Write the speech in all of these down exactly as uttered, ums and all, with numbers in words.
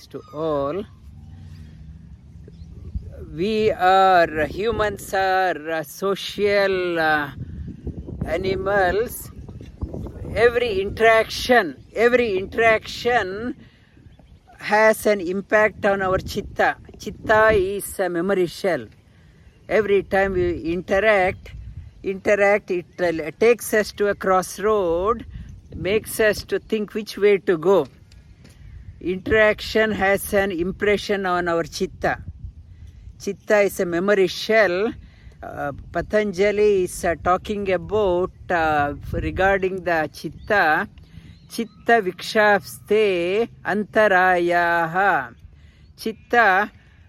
Greetings to all. We are, humans are uh, social uh, animals. Every interaction, every interaction has an impact on our chitta. Chitta is a memory shell. Every time we interact, interact, it uh, takes us to a crossroad, makes us to think which way to go. Interaction has an impression on our chitta. Chitta is a memory shell. Uh, Patanjali is uh, talking about uh, regarding the chitta. Chitta vikshapste antarayaha. Chitta,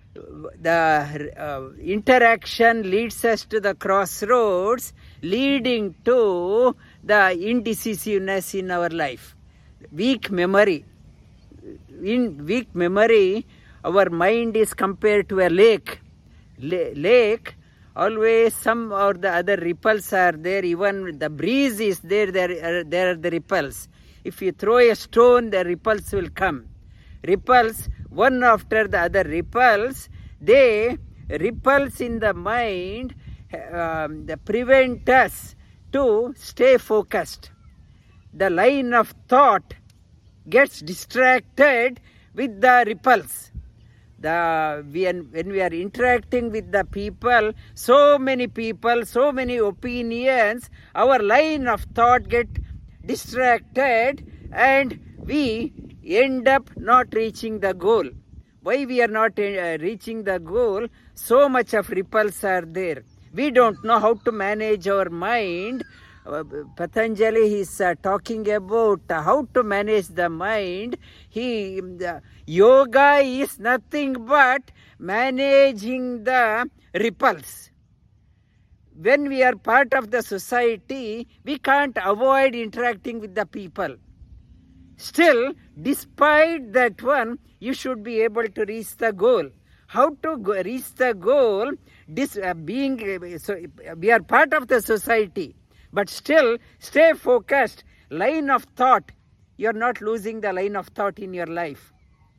the uh, interaction leads us to the crossroads, leading to the indecisiveness in our life. Weak memory. In weak memory, our mind is compared to a lake. La- lake, always some or the other ripples are there. Even the breeze is there, there are, there are the ripples. If you throw a stone, the ripples will come. Ripples, one after the other ripples, they ripples in the mind um, they prevent us to stay focused. The line of thought gets distracted with the ripples. The when, when we are interacting with the people, so many people, so many opinions, our line of thought get distracted and we end up not reaching the goal. Why we are not uh, reaching the goal? So much of ripples are there. We don't know how to manage our mind. Uh, Patanjali is uh, talking about uh, how to manage the mind. He uh, yoga is nothing but managing the ripples. When we are part of the society, we can't avoid interacting with the people. Still, despite that one, you should be able to reach the goal. How to go, reach the goal? This uh, being uh, so we are part of the society. But still, stay focused. Line of thought. You're not losing the line of thought in your life.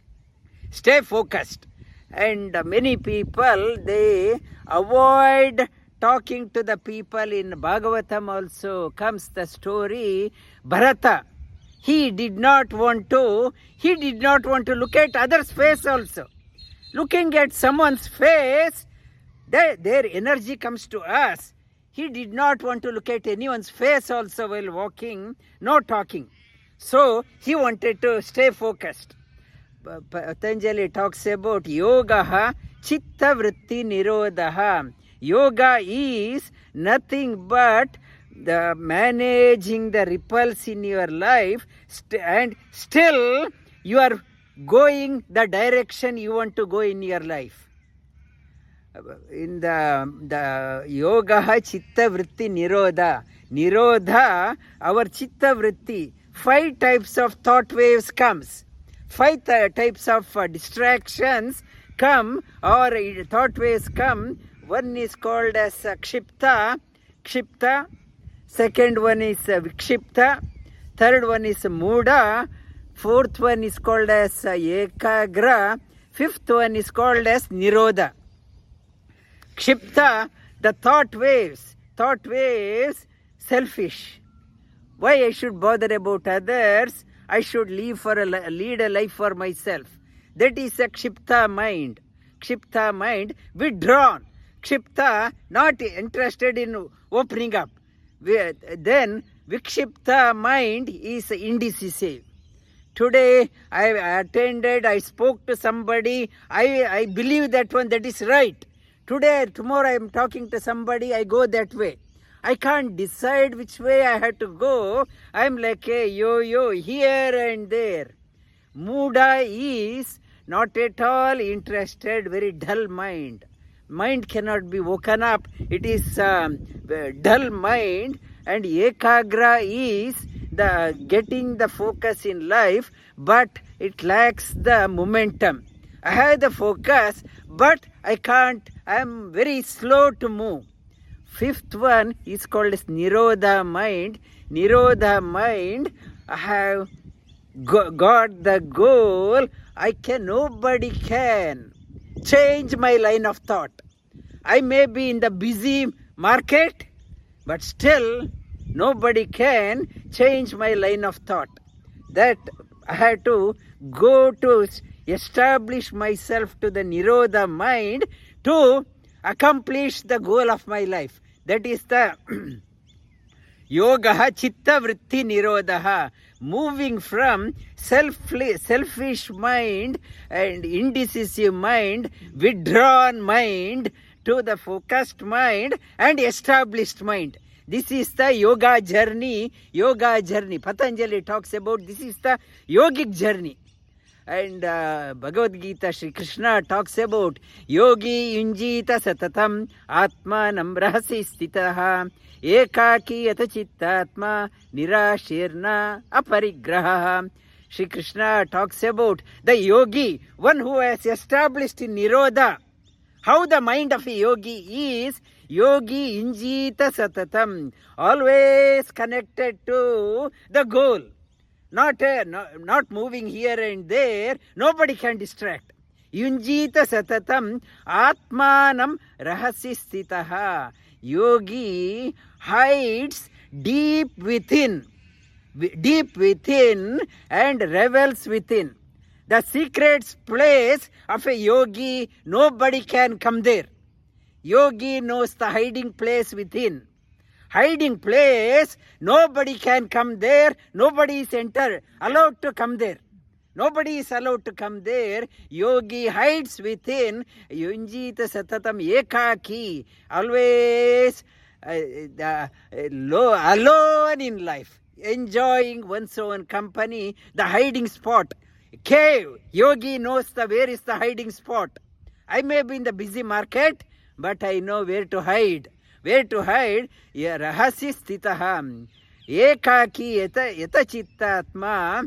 Stay focused. And many people, they avoid talking to the people. In Bhagavatam also comes the story, Bharata. He did not want to, he did not want to look at others' face also. Looking at someone's face, their, their energy comes to us. He did not want to look at anyone's face also while walking, no talking. So, he wanted to stay focused. Patanjali talks about yoga chitta vritti nirodha. Yoga is nothing but the managing the ripples in your life st- and still you are going the direction you want to go in your life. In the, the yoga chitta vritti nirodha. Nirodha, our chitta vritti. Five types of thought waves comes. Five th- types of uh, distractions come or uh, thought waves come. One is called as uh, kshipta. Kshipta. Second one is uh, vikshipta. Third one is muda. Fourth one is called as uh, ekagra. Fifth one is called as nirodha. Kshipta, the thought waves. Thought waves, selfish. Why I should bother about others? I should live for a, lead a life for myself. That is a kshipta mind. Kshipta mind, withdrawn. Kshipta, not interested in opening up. Then, vikshipta mind is indecisive. Today, I attended, I spoke to somebody, I, I believe that one, that is right. Today, tomorrow I am talking to somebody, I go that way. I can't decide which way I have to go. I am like a yo-yo here and there. Muda is not at all interested, very dull mind. Mind cannot be woken up. It is um, dull mind. And ekagra is the getting the focus in life, but it lacks the momentum. I have the focus, but I can't, I am very slow to move. Fifth one is called as Nirodha mind. Nirodha mind, I have go- got the goal, I can, nobody can change my line of thought. I may be in the busy market, but still nobody can change my line of thought. That I had to go to establish myself to the Nirodha mind to accomplish the goal of my life. That is the Yoga Chitta Vritti Nirodha, moving from self selfish mind and indecisive mind, withdrawn mind, to the focused mind and established mind. This is the yoga journey, yoga journey. Patanjali talks about this is the yogic journey. And uh, Bhagavad Gita, Shri Krishna talks about yogi yunjita satatam atmanam rahasi stitaha ekaki yata chittatma nirashirna aparigraha. Shri Krishna talks about the yogi, one who has established in Nirodha. How the mind of a yogi is, yogi injita satatam, always connected to the goal. Not, uh, no, not moving here and there, nobody can distract. Yunjita satatam atmanam rahasi stitaha. Yogi hides deep within, deep within and revels within. The secret place of a yogi, nobody can come there. Yogi knows the hiding place within. Hiding place, nobody can come there. Nobody is enter, allowed to come there. Nobody is allowed to come there. Yogi hides within. Yunjita satatam ekaki. Always uh, uh, low, alone in life. Enjoying one's own company. The hiding spot. Cave. Yogi knows the where is the hiding spot. I may be in the busy market, but I know where to hide. Where to hide? Rahasi stitaham. Ekaki yata, yata chittatma.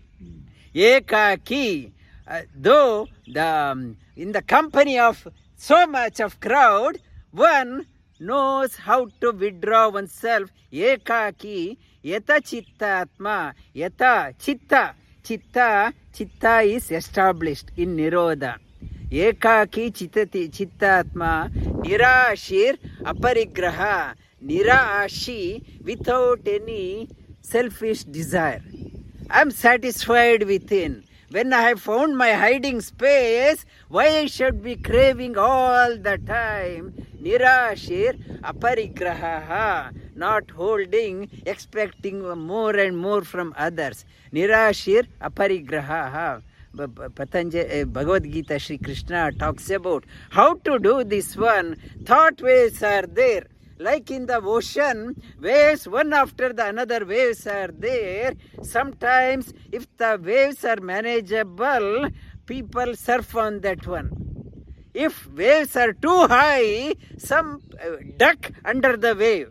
Ekaki. Uh, though the, um, in the company of so much of crowd, one knows how to withdraw oneself. Ekaki. Yata chittatma. Yata chitta. Chitta. Chitta is established in Nirodha. Ekaki chittati chittatma nirashir aparigraha. Nirashi, without any selfish desire. I am satisfied within. When I have found my hiding space, why I should be craving all the time? Nirashir aparigraha. Not holding, expecting more and more from others. Nirashir aparigraha. Patanjali, Bhagavad Gita, Shri Krishna talks about how to do this one. Thought waves are there. Like in the ocean, waves one after the another waves are there. Sometimes if the waves are manageable, people surf on that one. If waves are too high, some duck under the wave.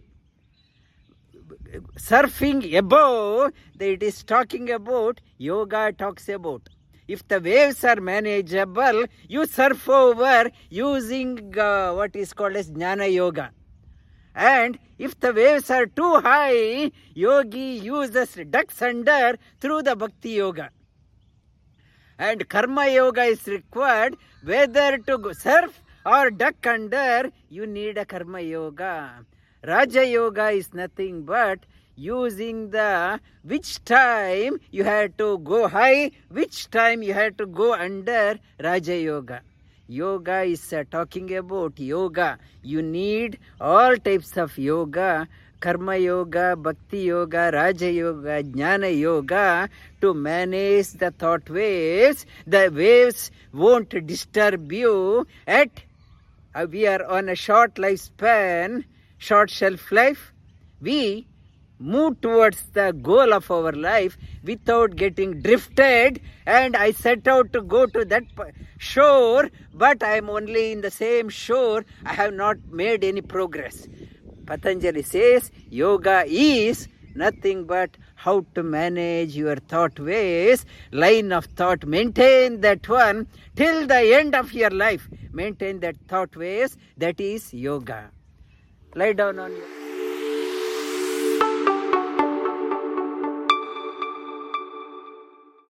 Surfing above, it is talking about, yoga talks about. If the waves are manageable, you surf over using uh, what is called as Jnana Yoga. And if the waves are too high, yogi uses ducks under through the Bhakti Yoga. And Karma Yoga is required, whether to go surf or duck under, you need a Karma Yoga. Raja Yoga is nothing but using the which time you had to go high, which time you had to go under. Raja Yoga. Yoga is uh, talking about yoga. You need all types of yoga. Karma Yoga, Bhakti Yoga, Raja Yoga, Jnana Yoga to manage the thought waves. The waves won't disturb you. At uh, we are on a short lifespan, short shelf life. We move towards the goal of our life without getting drifted. And I set out to go to that shore, but I am only in the same shore. I have not made any progress. Patanjali says yoga is nothing but how to manage your thought waves, line of thought. Maintain that one till the end of your life. Maintain that thought waves. That is yoga. Lie down on your